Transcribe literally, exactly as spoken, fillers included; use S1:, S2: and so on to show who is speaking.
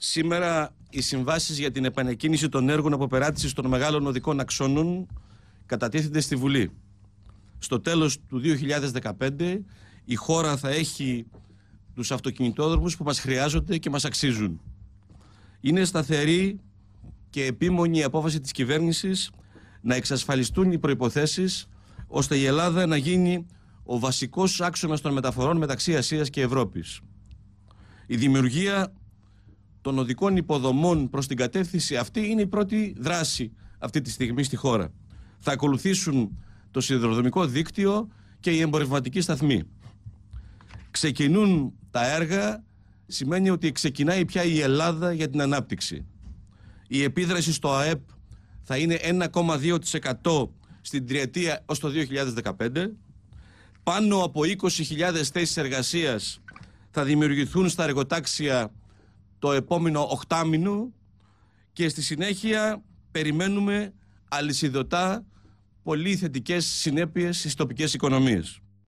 S1: Σήμερα οι συμβάσεις για την επανεκκίνηση των έργων αποπεράτησης των μεγάλων οδικών αξώνων κατατίθενται στη Βουλή. Στο τέλος του δύο χιλιάδες δεκαπέντε η χώρα θα έχει τους αυτοκινητόδρομους που μας χρειάζονται και μας αξίζουν. Είναι σταθερή και επίμονη η απόφαση της κυβέρνησης να εξασφαλιστούν οι προϋποθέσεις ώστε η Ελλάδα να γίνει ο βασικός άξονας των μεταφορών μεταξύ Ασίας και Ευρώπης. Η δημιουργία των οδικών υποδομών προς την κατεύθυνση αυτή είναι η πρώτη δράση αυτή τη στιγμή στη χώρα. Θα ακολουθήσουν το σιδηροδρομικό δίκτυο και οι εμπορευματικοί σταθμοί. Ξεκινούν τα έργα, σημαίνει ότι ξεκινάει πια η Ελλάδα για την ανάπτυξη. Η επίδραση στο ΑΕΠ θα είναι ένα κόμμα δύο τοις εκατό στην τριετία ως το δύο χιλιάδες δεκαπέντε. Πάνω από είκοσι χιλιάδες θέσεις εργασίας θα δημιουργηθούν στα εργοτάξια το επόμενο οχτάμηνο και στη συνέχεια περιμένουμε αλυσιδωτά πολύ θετικές συνέπειες στις τοπικές οικονομίες.